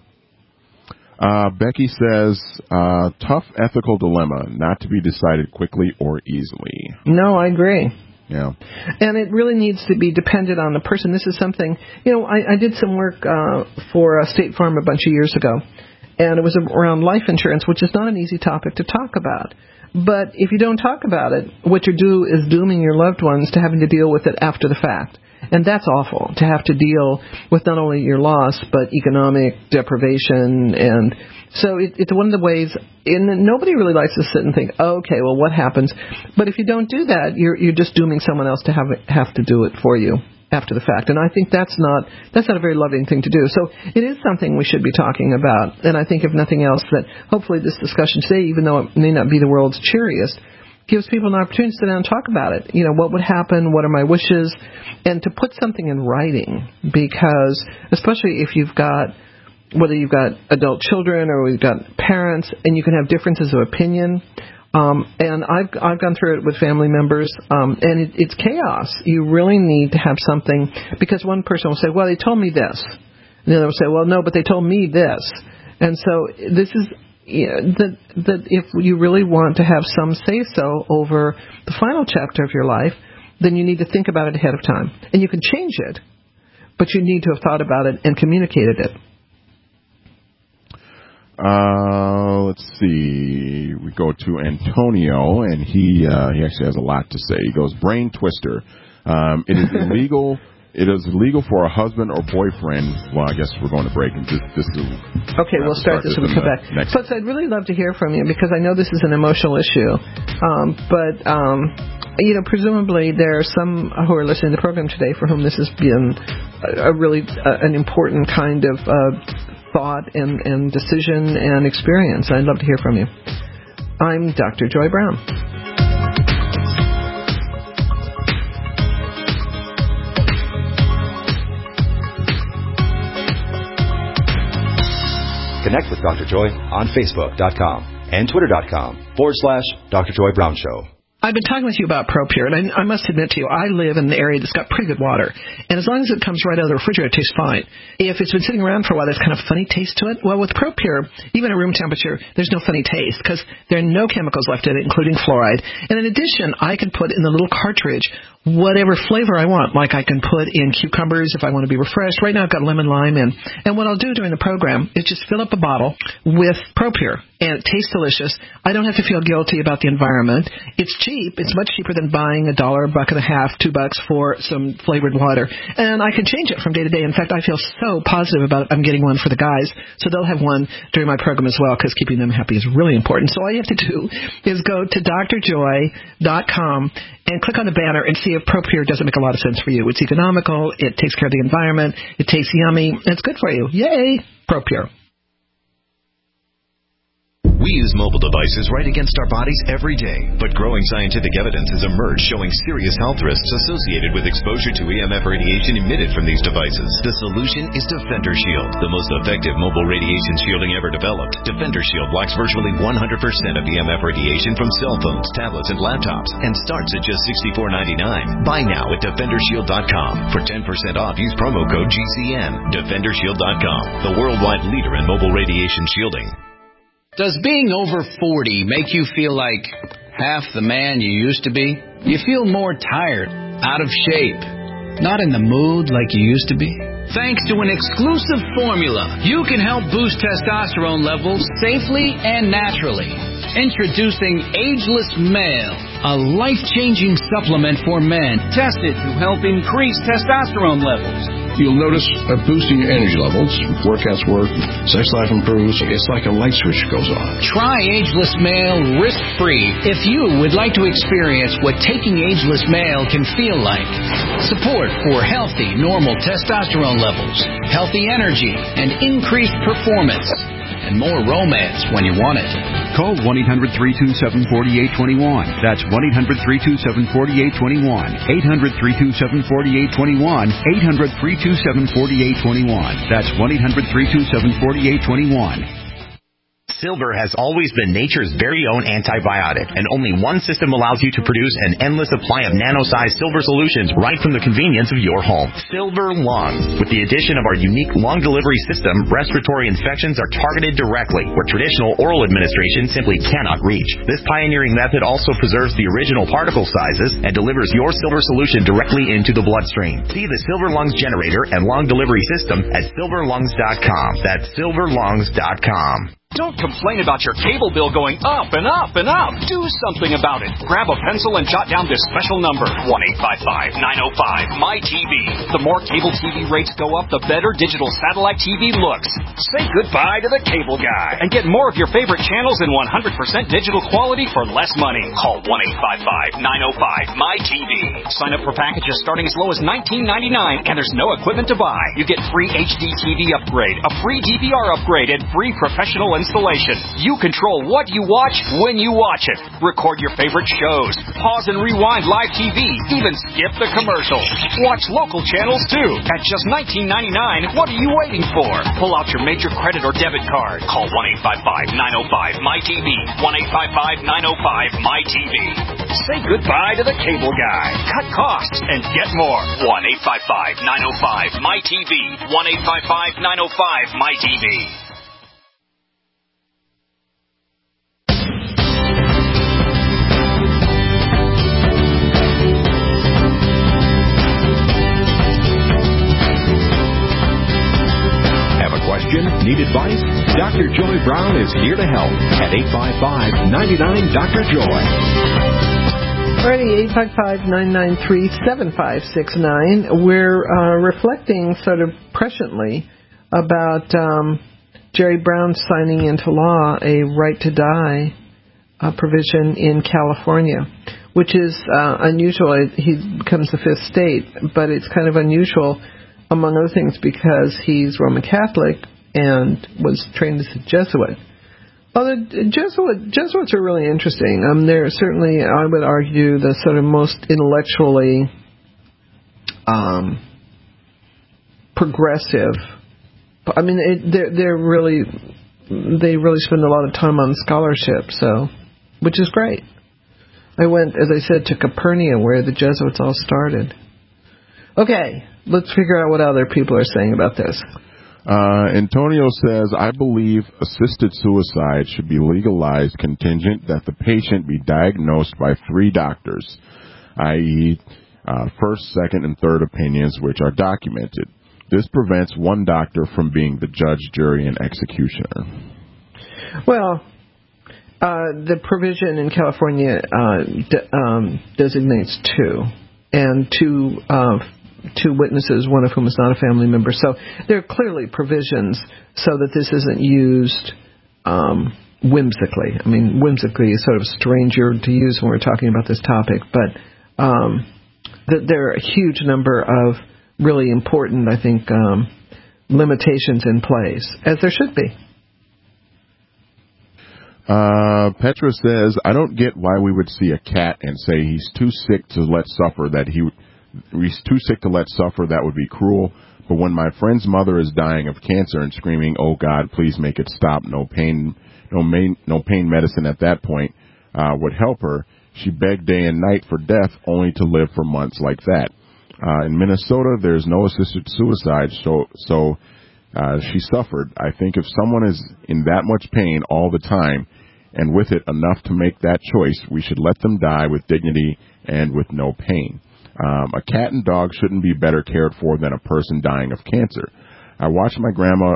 [SPEAKER 4] Becky says, tough ethical dilemma, not to be decided quickly or easily.
[SPEAKER 3] No, I agree.
[SPEAKER 4] Yeah.
[SPEAKER 3] And it really needs to be dependent on the person. This is something, I did some work for State Farm a bunch of years ago, and it was around life insurance, which is not an easy topic to talk about. But if you don't talk about it, what you do is dooming your loved ones to having to deal with it after the fact. And that's awful, to have to deal with not only your loss, but economic deprivation. And so it's one of the ways, and nobody really likes to sit and think, okay, well, what happens? But if you don't do that, you're just dooming someone else to have to do it for you after the fact. And I think that's not a very loving thing to do. So it is something we should be talking about. And I think if nothing else, that hopefully this discussion today, even though it may not be the world's cheeriest, gives people an opportunity to sit down and talk about it. What would happen? What are my wishes? And to put something in writing, because especially if whether you've got adult children or you've got parents, and you can have differences of opinion. And I've gone through it with family members, and it's chaos. You really need to have something, because one person will say, well, they told me this. And the other will say, well, no, but they told me this. And so this is, that if you really want to have some say-so over the final chapter of your life, then you need to think about it ahead of time. And you can change it, but you need to have thought about it and communicated it.
[SPEAKER 4] Let's see. We go to Antonio, and he actually has a lot to say. He goes, brain twister. It is illegal. It is illegal for a husband or boyfriend. Well, I guess we're going to break. And
[SPEAKER 3] okay, we'll start this when we come back. But I'd really love to hear from you, because I know this is an emotional issue. Presumably there are some who are listening to the program today for whom this has been an important kind of thought and decision and experience. I'd love to hear from you. I'm Dr. Joy Brown.
[SPEAKER 1] Connect with Dr. Joy on Facebook.com and Twitter.com/Dr. Joy Brown Show.
[SPEAKER 3] I've been talking with you about ProPure, and I must admit to you, I live in an area that's got pretty good water. And as long as it comes right out of the refrigerator, it tastes fine. If it's been sitting around for a while, there's kind of funny taste to it. Well, with ProPure, even at room temperature, there's no funny taste, because there are no chemicals left in it, including fluoride. And in addition, I can put in the little cartridge whatever flavor I want. Like I can put in cucumbers if I want to be refreshed. Right now I've got lemon lime in. And what I'll do during the program is just fill up a bottle with ProPure. And it tastes delicious. I don't have to feel guilty about the environment. It's cheap. It's much cheaper than buying $1, $1.50, $2 for some flavored water. And I can change it from day to day. In fact, I feel so positive about it. I'm getting one for the guys. So they'll have one during my program as well, because keeping them happy is really important. So all you have to do is go to drjoy.com and click on the banner and see if ProPure doesn't make a lot of sense for you. It's economical. It takes care of the environment. It tastes yummy. And it's good for you. Yay, ProPure.
[SPEAKER 13] We use mobile devices right against our bodies every day, but growing scientific evidence has emerged showing serious health risks associated with exposure to EMF radiation emitted from these devices. The solution is Defender Shield, the most effective mobile radiation shielding ever developed. Defender Shield blocks virtually 100% of EMF radiation from cell phones, tablets, and laptops, and starts at just $64.99. Buy now at DefenderShield.com. For 10% off, use promo code GCN. DefenderShield.com, the worldwide leader in mobile radiation shielding.
[SPEAKER 15] Does being over 40 make you feel like half the man you used to be? You feel more tired, out of shape, not in the mood like you used to be? Thanks to an exclusive formula, you can help boost testosterone levels safely and naturally. Introducing Ageless Male, a life-changing supplement for men tested to help increase testosterone levels.
[SPEAKER 17] You'll notice a boost in your energy levels, workouts work, sex life improves. It's like a light switch goes on.
[SPEAKER 15] Try Ageless Male risk-free if you would like to experience what taking Ageless Male can feel like. Support for healthy, normal testosterone levels, healthy energy, and increased performance. And more romance when you want it.
[SPEAKER 18] Call 1-800-327-4821. That's 1-800-327-4821. 800-327-4821. 800-327-4821. That's 1-800-327-4821.
[SPEAKER 19] Silver has always been nature's very own antibiotic, and only one system allows you to produce an endless supply of nano-sized silver solutions right from the convenience of your home. Silver Lungs. With the addition of our unique lung delivery system, respiratory infections are targeted directly, where traditional oral administration simply cannot reach. This pioneering method also preserves the original particle sizes and delivers your silver solution directly into the bloodstream. See the Silver Lungs generator and lung delivery system at silverlungs.com. That's silverlungs.com.
[SPEAKER 20] Don't complain about your cable bill going up and up and up. Do something about it. Grab a pencil and jot down this special number, 1-855-905-MY-TV. The more cable TV rates go up, the better digital satellite TV looks. Say goodbye to the cable guy and get more of your favorite channels in 100% digital quality for less money. Call 1-855-905-MY-TV. Sign up for packages starting as low as $19.99, and there's no equipment to buy. You get free HD TV upgrade, a free DVR upgrade, and free professional installation. You control what you watch when you watch it. Record your favorite shows. Pause and rewind live TV. Even skip the commercials. Watch local channels too. At just $19.99, what are you waiting for? Pull out your major credit or debit card. Call 1-855-905-MY-TV. 1-855-905-MY-TV. Say goodbye to the cable guy. Cut costs and get more. 1-855-905-MY-TV. 1-855-905-MY-TV.
[SPEAKER 1] Question? Need advice? Dr. Joy Brown is here to help at 855-99-DR-JOY.
[SPEAKER 3] Alrighty, 855-993-7569. We're reflecting sort of presciently about Jerry Brown signing into law a right to die provision in California, which is unusual. He becomes the fifth state, but it's kind of unusual, among other things, because he's Roman Catholic and was trained as a Jesuit. Well, the Jesuits are really interesting. They're certainly, I would argue, the sort of most intellectually progressive. I mean, they really spend a lot of time on scholarship, so, which is great. I went, as I said, to Capernaum, where the Jesuits all started. Okay, let's figure out what other people are saying about this.
[SPEAKER 4] Antonio says, I believe assisted suicide should be legalized contingent that the patient be diagnosed by 3 doctors, i.e., first, second, and third opinions, which are documented. This prevents one doctor from being the judge, jury, and executioner.
[SPEAKER 3] Well, the provision in California designates two, and two witnesses, one of whom is not a family member. So there are clearly provisions so that this isn't used whimsically. I mean, whimsically is sort of a stranger to use when we're talking about this topic, but there are a huge number of really important, I think, limitations in place, as there should be.
[SPEAKER 4] Petra says, I don't get why we would see a cat and say he's too sick to let suffer, that would be cruel. But when my friend's mother is dying of cancer and screaming, "Oh God, please make it stop," no pain medicine at that point would help her. She begged day and night for death, only to live for months like that. In Minnesota, there's no assisted suicide, so she suffered. I think if someone is in that much pain all the time, and with it enough to make that choice, we should let them die with dignity and with no pain. A cat and dog shouldn't be better cared for than a person dying of cancer. I watched my grandma,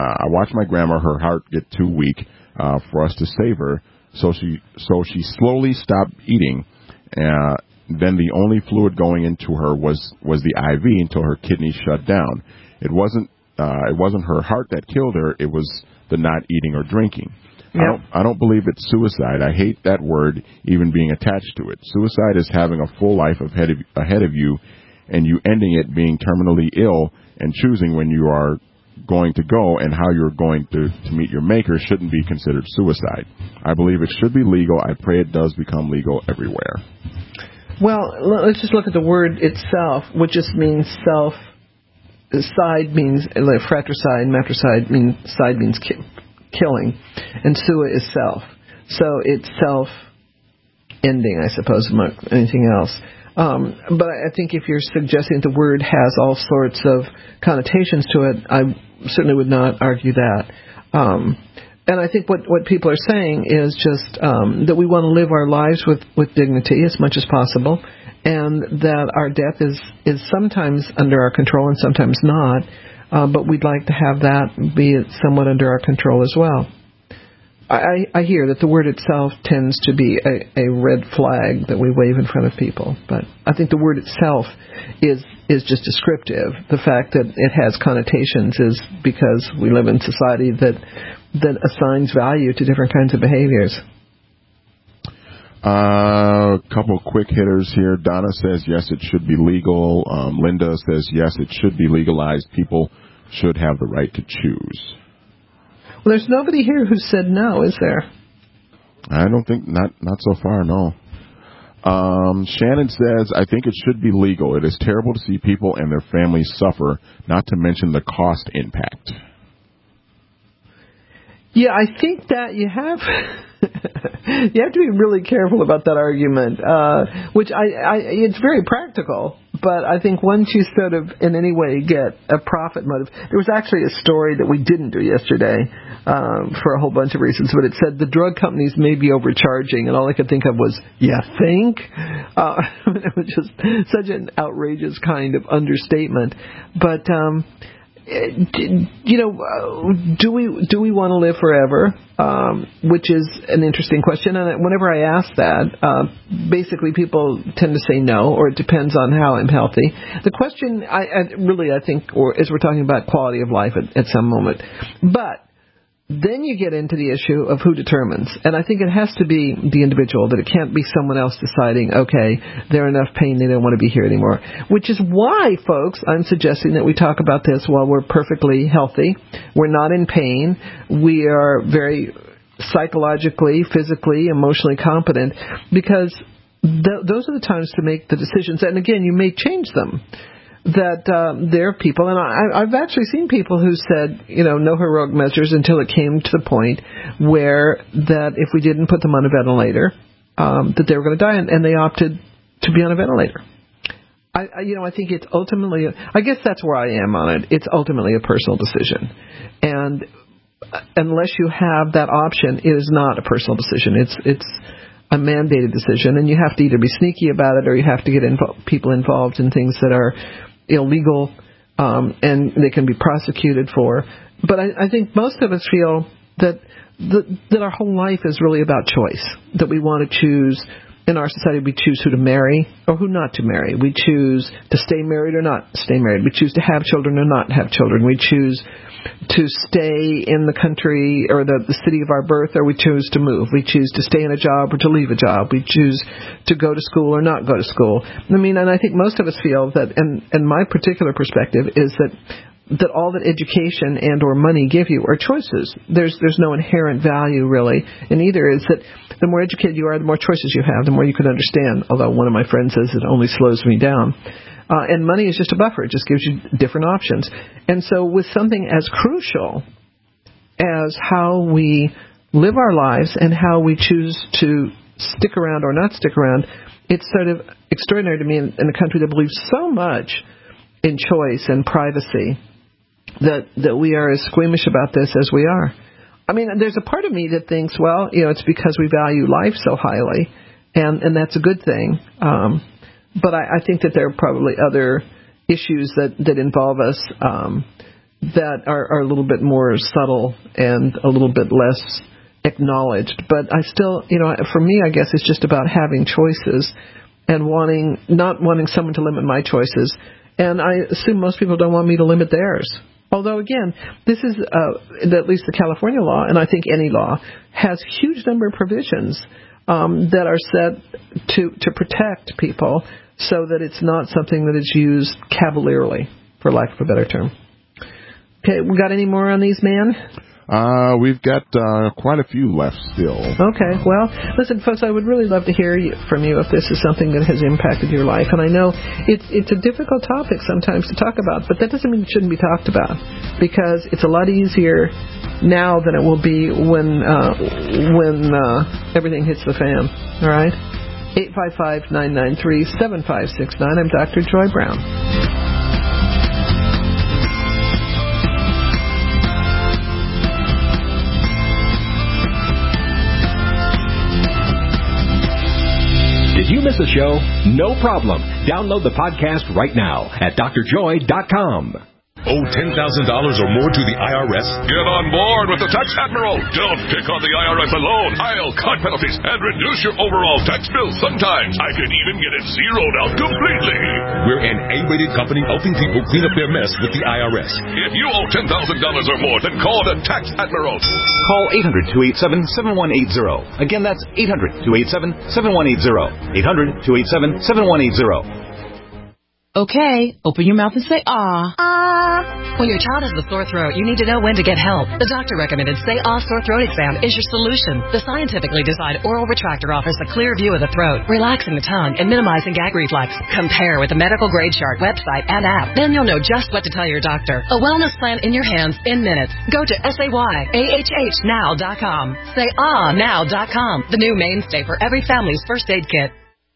[SPEAKER 4] her heart get too weak for us to save her, so she slowly stopped eating. Then the only fluid going into her was the IV until her kidneys shut down. It wasn't her heart that killed her. It was the not eating or drinking. Yep. I don't believe it's suicide. I hate that word even being attached to it. Suicide is having a full life ahead of you, and you ending it being terminally ill and choosing when you are going to go and how you're going to meet your maker shouldn't be considered suicide. I believe it should be legal. I pray it does become legal everywhere.
[SPEAKER 3] Well, let's just look at the word itself, which just means self. Side means like fratricide, matricide means side means killing, and sua is self. So it's self-ending, I suppose, among anything else. But I think if you're suggesting the word has all sorts of connotations to it, I certainly would not argue that. And I think what people are saying is just that we want to live our lives with dignity as much as possible, and that our death is sometimes under our control and sometimes not, but we'd like to have that be somewhat under our control as well. I hear that the word itself tends to be a red flag that we wave in front of people, but I think the word itself is just descriptive. The fact that it has connotations is because we live in society that assigns value to different kinds of behaviors.
[SPEAKER 4] A couple quick hitters here. Donna says, yes, it should be legal. Linda says, yes, it should be legalized. People should have the right to choose.
[SPEAKER 3] Well, there's nobody here who said no, is there?
[SPEAKER 4] I don't think, not so far, no. Shannon says, I think it should be legal. It is terrible to see people and their families suffer, not to mention the cost impact.
[SPEAKER 3] Yeah, I think that you have to be really careful about that argument, which it's very practical, but I think once you sort of in any way get a profit motive, there was actually a story that we didn't do yesterday for a whole bunch of reasons, but it said the drug companies may be overcharging, and all I could think of was, you think? It was just such an outrageous kind of understatement, but do we want to live forever? Which is an interesting question. And whenever I ask that, basically people tend to say no, or it depends on how I'm healthy. The question, I think, or as we're talking about quality of life at some moment, but then you get into the issue of who determines. And I think it has to be the individual, that it can't be someone else deciding, okay, they're enough pain, they don't want to be here anymore. Which is why, folks, I'm suggesting that we talk about this while we're perfectly healthy. We're not in pain. We are very psychologically, physically, emotionally competent, because those are the times to make the decisions. And again, you may change them. That there are people, and I've actually seen people who said, no heroic measures until it came to the point where that if we didn't put them on a ventilator, that they were going to die, and they opted to be on a ventilator. I think it's ultimately, I guess that's where I am on it. It's ultimately a personal decision, and unless you have that option, it is not a personal decision. It's a mandated decision, and you have to either be sneaky about it or you have to get people involved in things that are illegal, and they can be prosecuted for. But I think most of us feel that our whole life is really about choice, that we want to choose. In our society, we choose who to marry or who not to marry. We choose to stay married or not stay married. We choose to have children or not have children. We choose to stay in the country or the city of our birth, or we choose to move. We choose to stay in a job or to leave a job. We choose to go to school or not go to school. I mean, and I think most of us feel that, and my particular perspective is that all that education and or money give you are choices. There's no inherent value really in either. Is that the more educated you are, the more choices you have, the more you can understand. Although one of my friends says it only slows me down. And money is just a buffer. It just gives you different options. And so with something as crucial as how we live our lives and how we choose to stick around or not stick around, it's sort of extraordinary to me in a country that believes so much in choice and privacy that we are as squeamish about this as we are. I mean, there's a part of me that thinks, well, it's because we value life so highly, and that's a good thing. But I think that there are probably other issues that involve us that are a little bit more subtle and a little bit less acknowledged. But I still, for me, I guess it's just about having choices and not wanting someone to limit my choices. And I assume most people don't want me to limit theirs. Although, again, this is at least the California law, and I think any law, has a huge number of provisions that are set to protect people so that it's not something that is used cavalierly, for lack of a better term. Okay, we got any more on these, man?
[SPEAKER 4] We've got quite a few left still.
[SPEAKER 3] Okay, well, listen, folks, I would really love to hear from you if this is something that has impacted your life. And I know it's a difficult topic sometimes to talk about, but that doesn't mean it shouldn't be talked about, because it's a lot easier now than it will be when everything hits the fan. All right? 855-993-7569. I'm Dr. Joy Brown.
[SPEAKER 21] Did you miss a show? No problem. Download the podcast right now at drjoy.com.
[SPEAKER 6] Owe $10,000 or more to the IRS? Get on board with the Tax Admiral. Don't pick on the IRS alone. I'll cut penalties and reduce your overall tax bill. Sometimes I can even get it zeroed out completely.
[SPEAKER 21] We're an A-rated company helping people clean up their mess with the IRS.
[SPEAKER 6] If you owe $10,000 or more, then call the Tax Admiral.
[SPEAKER 16] Call 800-287-7180. Again, that's 800-287-7180. 800-287-7180.
[SPEAKER 22] Okay, open your mouth and say ah. Ah. When your child has a sore throat, you need to know when to get help. The doctor recommended Say Ah Sore Throat Exam is your solution. The scientifically designed oral retractor offers a clear view of the throat, relaxing the tongue and minimizing gag reflex. Compare with the medical grade chart website and app. Then you'll know just what to tell your doctor. A wellness plan in your hands in minutes. Go to SayAHHnow.com. SayAhNow.com. The new mainstay for every family's first aid kit.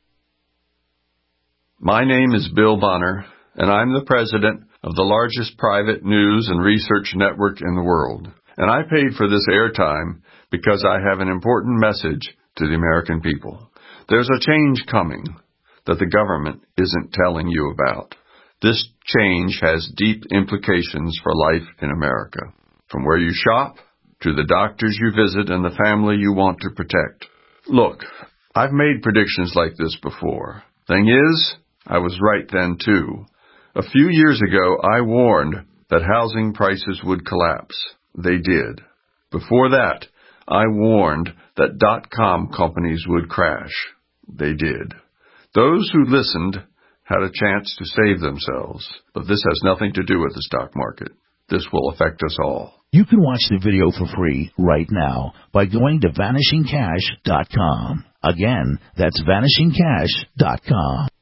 [SPEAKER 23] My name is Bill Bonner, and I'm the president of the largest private news and research network in the world. And I paid for this airtime because I have an important message to the American people. There's a change coming that the government isn't telling you about. This change has deep implications for life in America, from where you shop to the doctors you visit and the family you want to protect. Look, I've made predictions like this before. Thing is, I was right then, too. A few years ago, I warned that housing prices would collapse. They did. Before that, I warned that .com companies would crash. They did. Those who listened had a chance to save themselves. But this has nothing to do with the stock market. This will affect us all.
[SPEAKER 24] You can watch the video for free right now by going to vanishingcash.com. Again, that's vanishingcash.com.